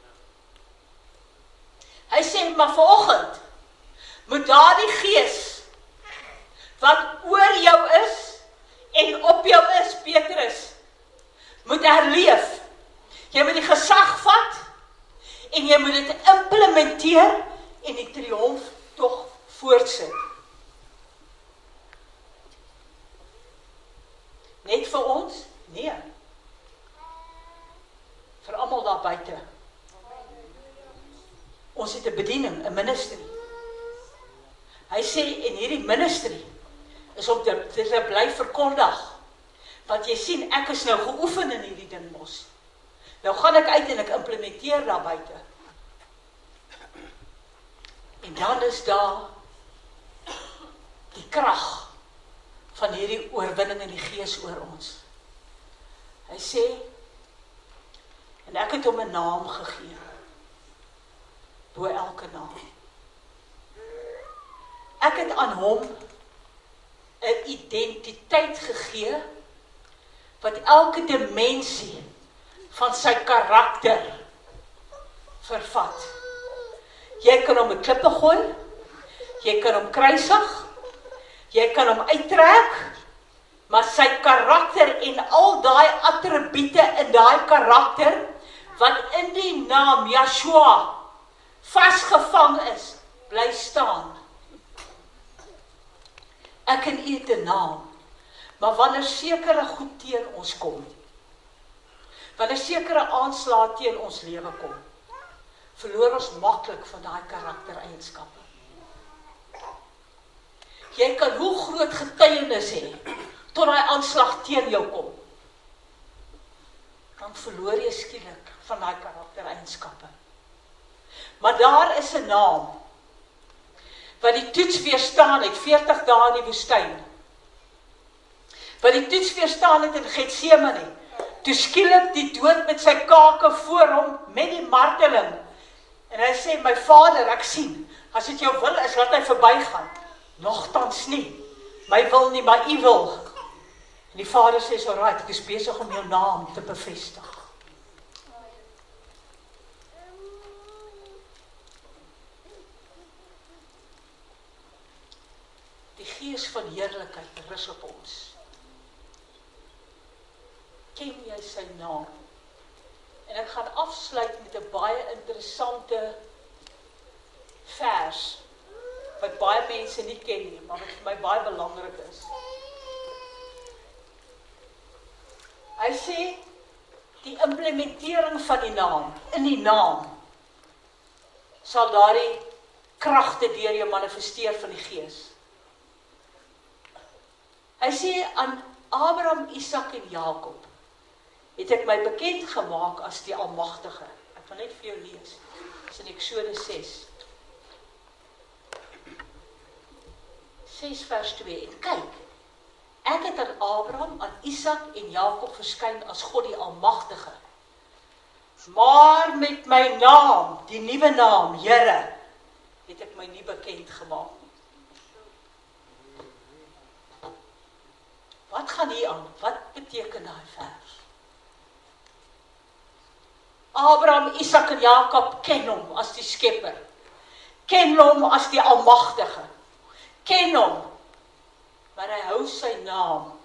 S1: Hy sê, maar vanoggend moet daardie gees wat oor jou is en op jou is, Petrus, moet herleef. Jy moet die gesag vat en jy moet dit implementeer en die triomf tog voortsit. Net vir ons? Nee. Vir almal daar buite. Ons het 'n bediening, 'n ministry. Hy sê, en hierdie ministry is om te, te bly verkondig. Want jy sien, ek is nou geoefen in hierdie ding mos. Nou gaan ek uit en ek implementeer daar buite. En dan is daar die krag van hierdie oorwinning in die gees oor ons. Hy sê, en ek het hom 'n naam gegee, bo elke naam. Ek het aan hom 'n identiteit gegee, wat elke dimensie van sy karakter vervat. Jy kan hom 'n klippe gooi, Jy kan hom kruisig, jy kan hom uittrek, maar sy karakter en al daai attribute in daai karakter, wat in die naam Yeshua vasgevang is, bly staan. Ek en u het 'n naam, maar wanneer sekere goed teen ons kom, wanneer sekere aanslae teen ons lewe kom, verloor ons maklik van daai karaktereienskappe. Jy kan hoe groot getuienis hê, tot daai aanslag teen jou kom, dan verloor jy skielik van daai karaktereienskappe. Maar daar is 'n naam, wat die toets weerstaan het, veertig dae in die woestyn, wat die toets weerstaan het in Getsemane, toe skielik die dood met sy kake voor hom, met die marteling, en hy sê, my Vader, ek sien, as dit jou wil is, laat hy verbygaan, nogtans nie, my wil nie, maar u wil. En die Vader sê, so right, ek is besig om jou naam te bevestig. Die gees van heerlikheid rus op ons. Ken jy sy naam? En ek gaan afsluit met 'n baie interessante vers, wat baie mense nie ken nie, maar wat vir my baie belangrik is. Hy sê, die implementering van die naam, in die naam, sal daardie kragte deur jou manifesteer van die gees. Hy sê, aan Abraham, Isak en Jakob, het ek my bekend gemaak as die Almagtige. Ek wil net vir jou lees, dit is in Eksodus ses. ses vers twee, en kyk, ek het aan Abraham, aan Isak en Jakob verskyn as God die Almagtige. Maar met my naam, die nuwe naam, Here, het ek my nie bekend gemaak. Wat gaan hier aan? Wat beteken daai vers? Abraham, Isak en Jakob ken hom as die skepper. Ken hom as die Almagtige. Ken hom, maar hy hou sy naam.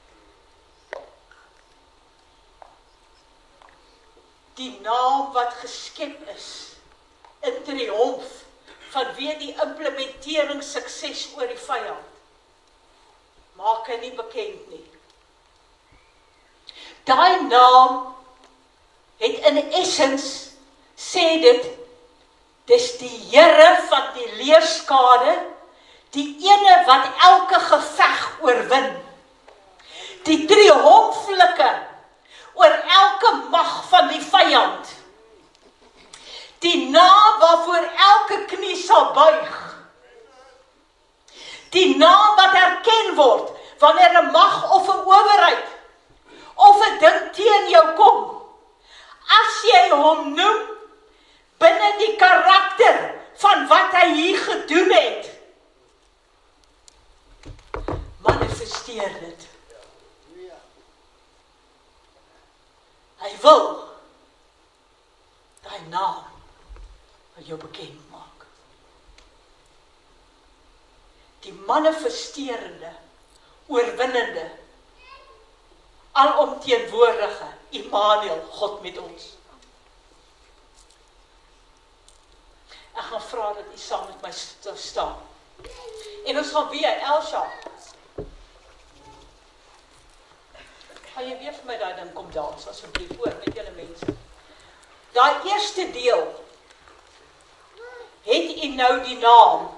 S1: Die naam wat geskep is, in triomf, vanweë die implementering sukses oor die vyand, maak hy nie bekend nie. Daai naam het in essence, sê dit, dis die Here van die leerskade, die ene wat elke geveg oorwin, die triomflike oor elke mag van die vyand, die naam waarvoor elke knie sal buig, die naam wat erken word, wanneer 'n mag of 'n owerheid, of 'n ding teen jou kom, as jy hom noem, binne die karakter van wat hy hier gedoen het, manifesteer dit. Hy wil daai naam wat jou bekend maak. Die manifesterende, oorwinnende, alomteenwoordige Immanuel, God met ons. Ek gaan vra dat u saam met my staan. En ons gaan weer, Elsha, gaan jy weer vir my daai ding kom dans, asseblief, hoor, met julle mense. Daai eerste deel, het u nou die naam,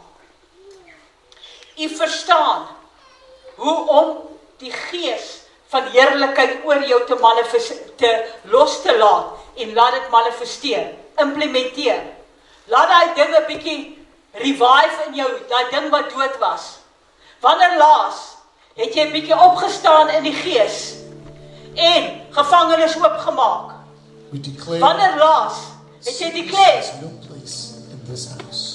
S1: u verstaan, hoe om die gees van heerlikheid oor jou te manifesteer, te los te laat, en laat dit manifesteer, implementeer. Laat daai ding 'n bietjie revive in jou, daai ding wat dood was. Wanneer laas, het jy 'n bietjie opgestaan in die gees, en gevangenes oopgemaak. Wanneer laas, het jy declare,
S2: no place in this house.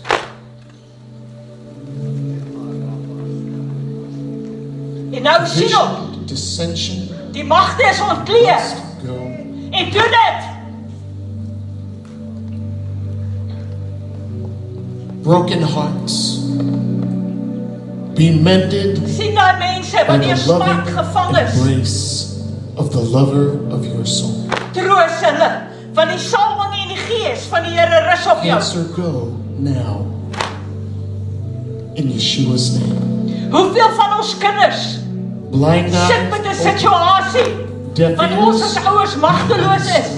S1: En nou sien op,
S2: Dissension,
S1: die magte is ontkleer,
S2: go.
S1: en doen dit.
S2: Broken hearts, Be mended
S1: Sien daai mense
S2: by
S1: wat
S2: the
S1: deur smart
S2: loving
S1: gevang is.
S2: embrace of the lover of your soul.
S1: Troos hulle, want die salwing en die gees van die Here rus op jou.
S2: Cancer, go now. In Yeshua's name.
S1: Hoeveel van ons kinders
S2: Blind
S1: sit met 'n
S2: eyes,
S1: situasie
S2: deaf
S1: wat ons as
S2: ears,
S1: ouers magteloos is?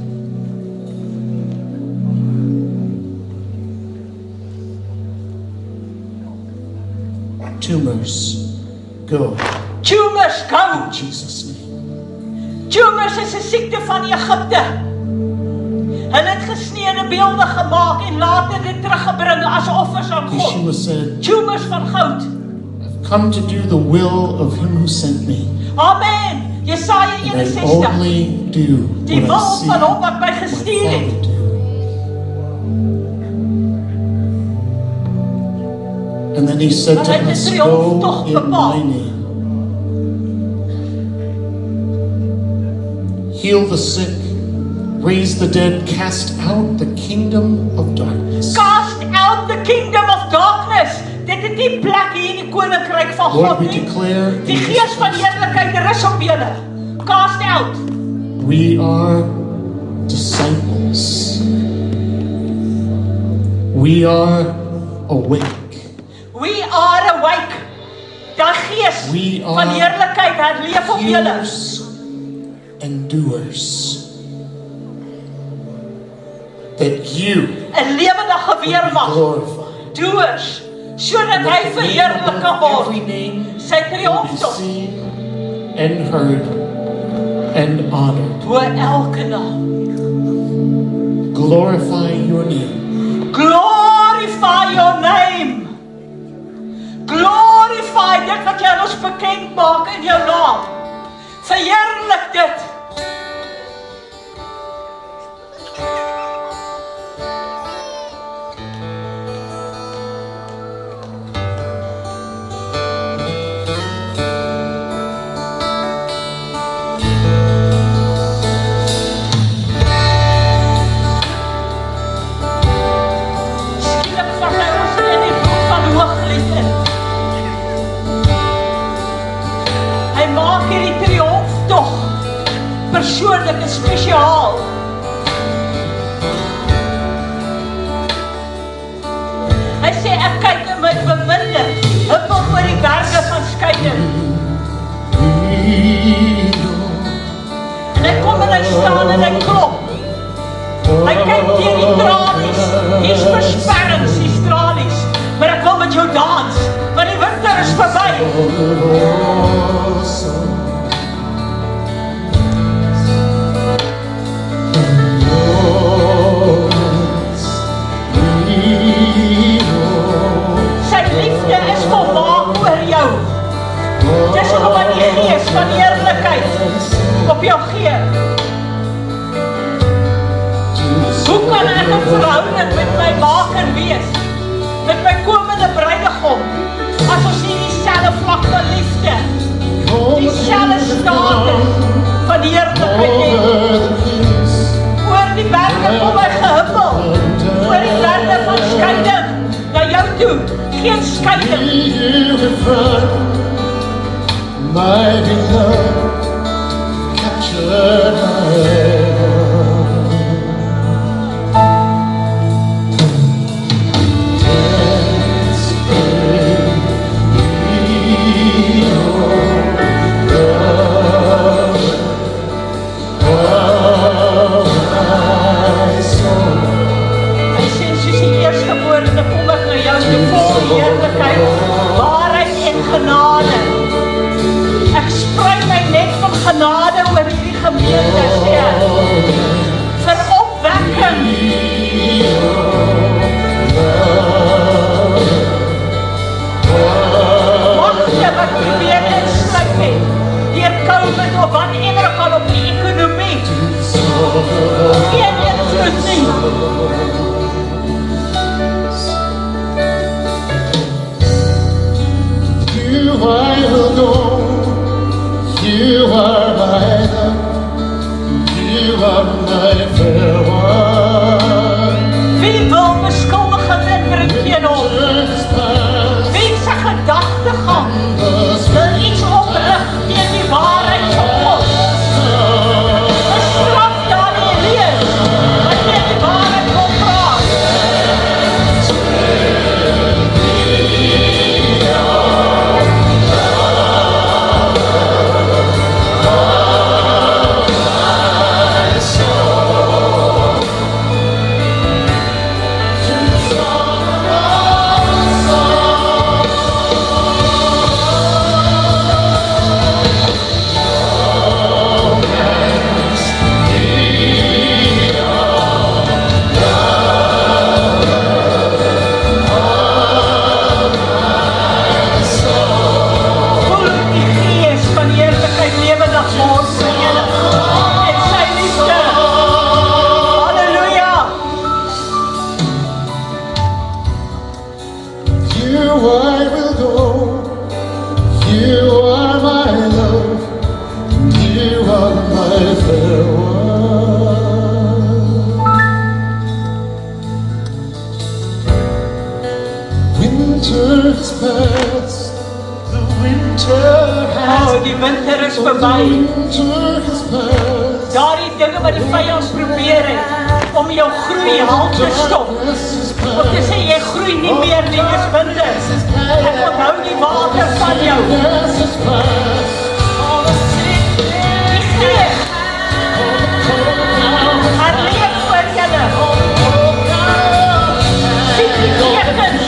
S2: tumors, go.
S1: Tumors go.
S2: In Jesus' name.
S1: Tumors is 'n siekte van Egipte. Hulle het gesneede beelde gemaak en later dit teruggebring as offers aan God.
S2: Yeshua said,
S1: Tumors van goud.
S2: I've come to do the will of him who sent me.
S1: Amen. Jesaja
S2: And I
S1: eenenzestig.
S2: only do
S1: Die
S2: what I
S1: wil
S2: see
S1: van hom wat my
S2: my
S1: gestuur het.
S2: Father do. And then he said
S1: Maar
S2: to
S1: hy het 'n
S2: us,
S1: triomftog
S2: go in
S1: bepaal.
S2: my name. Heal the sick, raise the dead, cast out the kingdom of darkness.
S1: Cast out the kingdom of darkness. Dit is die plek hier in die koninkryk van
S2: Lord,
S1: God
S2: we
S1: nie.
S2: declare
S1: Die
S2: in
S1: gees
S2: this
S1: van
S2: place,
S1: heerlikheid rus op julle. Cast out.
S2: we are disciples. We are awake.
S1: We are awake. Die gees
S2: We
S1: van
S2: are
S1: heerlikheid herleef op julle.
S2: Hearers and doers. That you
S1: 'n lewendige
S2: would be
S1: weermag.
S2: glorified.
S1: Doers, sodat
S2: And
S1: hy
S2: that the name
S1: verheerlik kan
S2: above every
S1: word.
S2: name
S1: Sy
S2: would be
S1: triomftog
S2: seen and heard and honored.
S1: bo elke naam.
S2: Glorify your name.
S1: Glorify your name. Glorify dit wat jy aan ons bekend maak in jou naam. Verheerlik dit. Skielik vat hy ons in die boek van Hooglied in. Hy maak hierdie triomftog persoonlik en spesiaal. Hy sê ek kyk in my beminde, huppel oor die berge van skeiding. En hy kom en hy staan en hy klop. Hy kyk deur die tralies. Hier's versperrings, hier's tralies. Maar ek wil met jou dans, want die winter is verby. Sy liefde is volmaak oor jou. Dis omdat die gees van eerlikheid op jou gee. Hoe kan ek 'n verhouding met my maker wees? Met my komende bruidegom? As ons nie dieselfde vlak van liefde, dieselfde status van heerlikheid het. Oor die berge kom hy gehuppel. Oor die berge van skeiding na jou toe. Geen skeiding.
S2: My beloved captured my
S1: Hy sê soos die eerstgeborene kom ek na jou toe vol heerlikheid, waarheid en genade. Ek sprei my net van genade oor hierdie gemeente, sê hy. Vir opwekking. Magte wat probeer insluit het, deur COVID of whatever ook al op die ekonomie. Geen invloed nie.
S2: You I will go. You are my love. You are my fair one.
S1: Wie wil beskuldiging inbring teen hom?
S2: Just past
S1: Wie se gedagte verby. Daardie dinge wat die vyand probeer het om jou groei halt te stop. Om te sê jy groei nie meer nie, jy's minder. Ek onthou die water van jou. Die Gees herleef vir julle. Sien die tekens.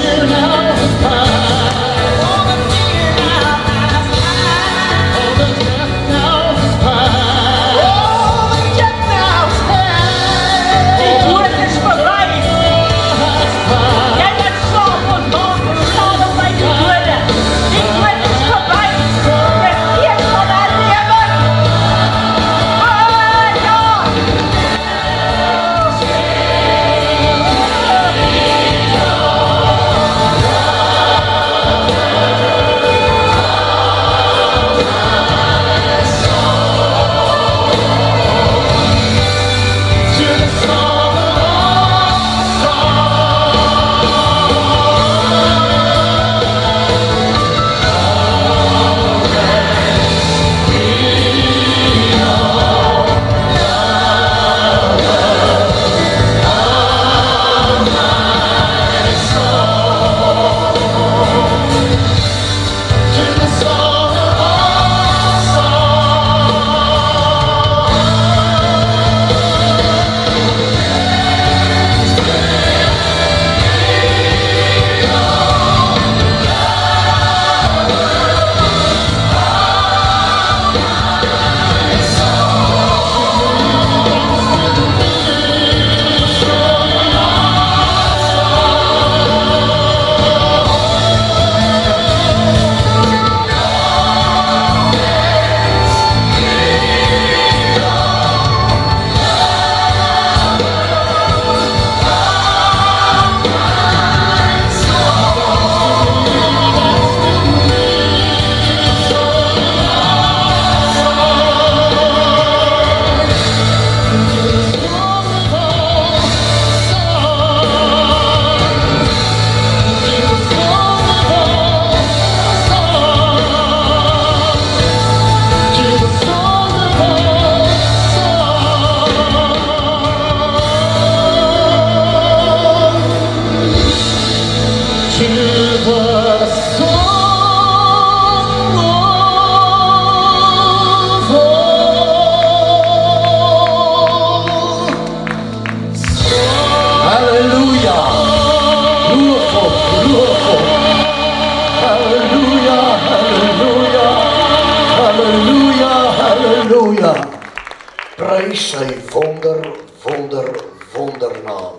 S3: Prys sy wonder, wonder, wondernaam.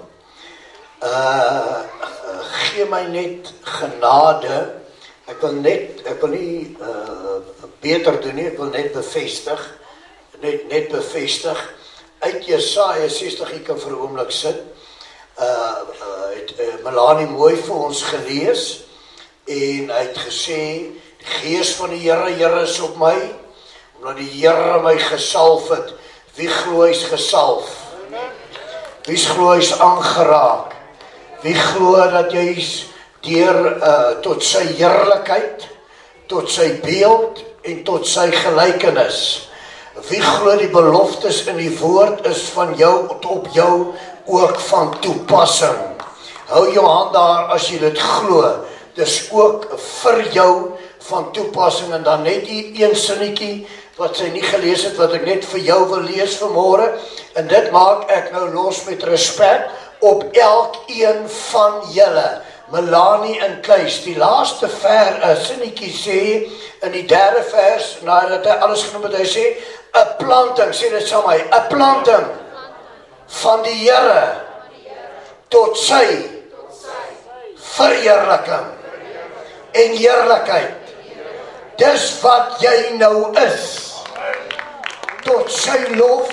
S3: Uh, gee my net genade. Ek wil net, ek wil nie uh, beter doen nie, ek wil net bevestig, net, net bevestig. Uit Jesaja sestig, ek kan vir 'n oomblik sit, uh, uh, het uh, Melanie mooi vir ons gelees, en hy het gesê, die Gees van die Here, Here is op my, omdat die Here my gesalf het. Wie glo hy's gesalf? Wie glo hy's aangeraak? Wie glo dat jy's deur uh, tot sy heerlikheid, tot sy beeld en tot sy gelykenis? Wie glo die beloftes in die woord is van jou op jou ook van toepassing? Hou jou hand daar as jy dit glo. Dis ook vir jou van toepassing. En dan net die een sinnetjie wat sy nie gelees het, wat ek net vir jou wil lees vanmôre, en dit maak ek nou los met respek op elkeen van julle. Melanie en Kees, die laaste vers, uh, sinnetjie sê, in die derde vers, nadat hy alles genoem het, hy sê, 'n planting, sê dit saam my, 'n planting van die Here tot sy verheerliking en heerlikheid. Dis wat jy nou is. Tot sy lof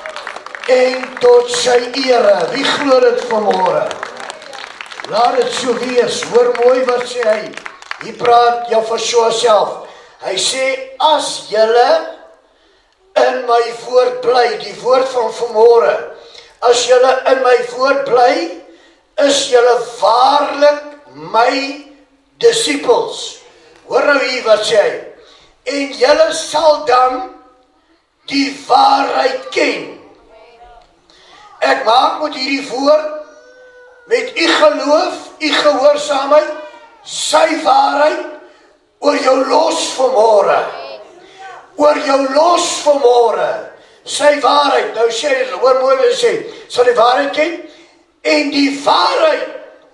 S3: en tot sy ere. Wie glo dit vanmôre? Laat dit so wees. Hoor mooi wat sê hy. Hy praat jou vir so self. Hy sê, as julle in my woord bly, die woord van vanmôre, as julle in my woord bly, is julle waarlik my disippels. Hoor nou hier wat sê hy. en julle sal dan die waarheid ken. Ek maak met hierdie woord, met u geloof, u gehoorsaamheid, sy waarheid, oor jou los vanmôre. Oor jou los vanmôre. Sy waarheid, nou sê hy, hoor mooi wat hy sê, sal die waarheid ken, en die waarheid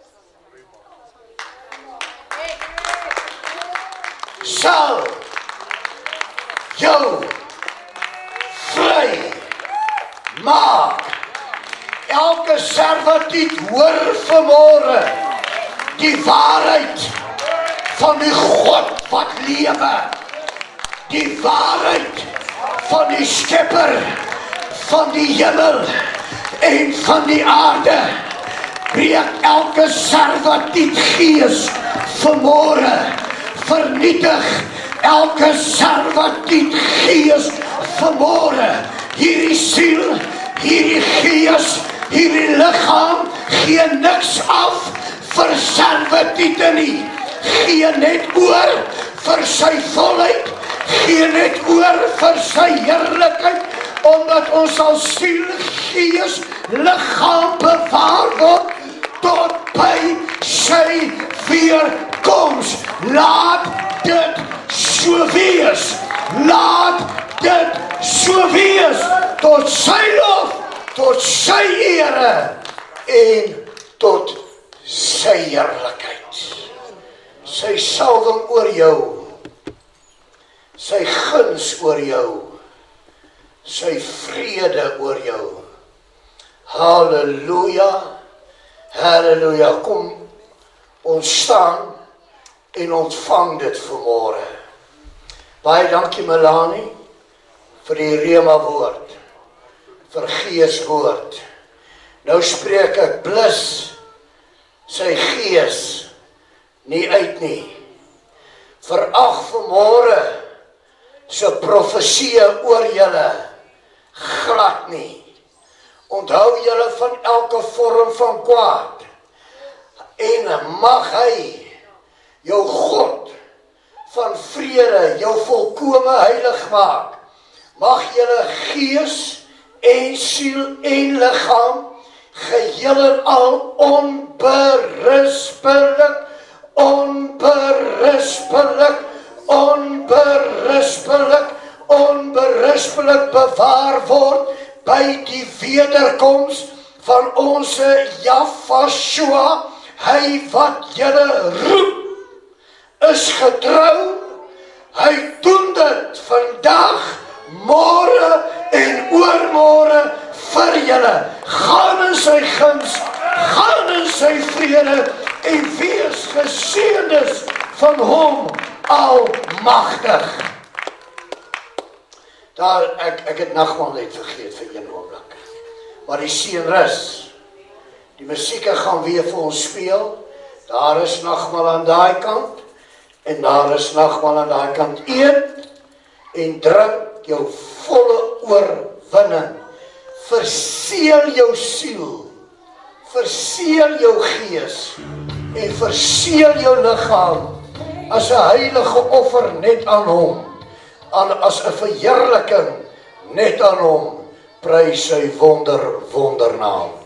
S3: sal jou vry maak. Elke servitut hoor vanmôre die waarheid van die God wat lewe, die waarheid van die skepper van die hemel en van die aarde. Breek elke servitut gees vanmôre, vernietig elke servitut gees vanmôre. Hierdie siel, hierdie gees, hierdie liggaam gee niks af vir servitute nie. Gee net oor vir sy volheid, gee net oor vir sy heerlikheid, omdat ons sal siel, gees, liggaam bewaar word tot by sy weerkoms. Laat dit so wees. Laat dit so wees. Tot sy lof, tot sy ere en tot sy heerlikheid. Sy salwing oor jou, sy guns oor jou, sy vrede oor jou. Halleluja, halleluja. Kom, ons staan en ontvang dit vanmôre. Baie dankie Melanie vir die rema woord, vir gees woord. Nou spreek ek blus sy gees nie uit nie. Verag vanmôre sy profesie oor julle glad nie. Onthou julle van elke vorm van kwaad. En mag hy, jou God van vrede, jou volkome heilig maak. Mag julle gees en siel en liggaam geheel en al onberispelik, onberispelik, onberispelik, onberispelik bewaar word by die wederkoms van ons Jahweh. Hy wat julle roep is getrou. Hy doen dit vandag, môre en oormôre vir julle. Gaan in sy guns, gaan in sy vrede en wees geseëndes van hom almagtig. Daar, ek, ek het nagmaal net vergeet vir een oomblik. Maar die seënrus, die musieke gaan weer vir ons speel. Daar is nagmaal aan daai kant en daar is nagmaal aan daai kant. Eet en drink jou volle oorwinning. Verseël jou siel, verseël jou gees en verseël jou liggaam as 'n heilige offer net aan hom, aan, as 'n verheerliking net aan hom. Prys sy wonder, wondernaam.